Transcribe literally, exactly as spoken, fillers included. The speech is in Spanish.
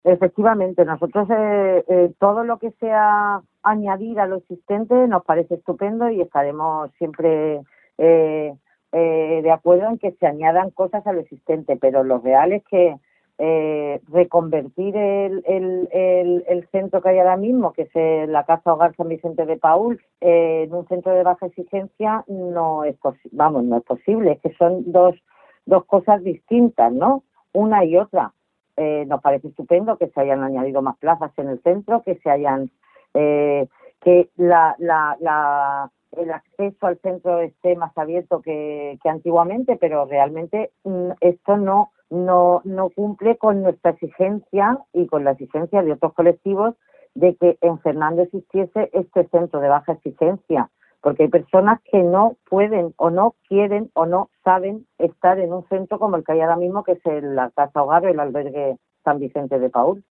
Efectivamente, nosotros eh, eh, todo lo que sea añadir a lo existente nos parece estupendo y estaremos siempre eh, eh, de acuerdo en que se añadan cosas a lo existente, pero lo real es que eh, reconvertir el, el, el, el centro que hay ahora mismo, que es eh, la Casa Hogar San Vicente de Paúl, eh, en un centro de baja exigencia, no es posible, vamos, no es posible, es que son dos, dos cosas distintas, ¿no? Una y otra. Eh, nos parece estupendo que se hayan añadido más plazas en el centro, que se hayan eh, que la, la, la, el acceso al centro esté más abierto que, que antiguamente, pero realmente mm, esto no, no, no cumple con nuestra exigencia y con la exigencia de otros colectivos de que en Fernando existiese este centro de baja exigencia, porque hay personas que no pueden o no quieren o no saben estar en un centro como el que hay ahora mismo, que es el, la Casa Hogar o el albergue San Vicente de Paúl.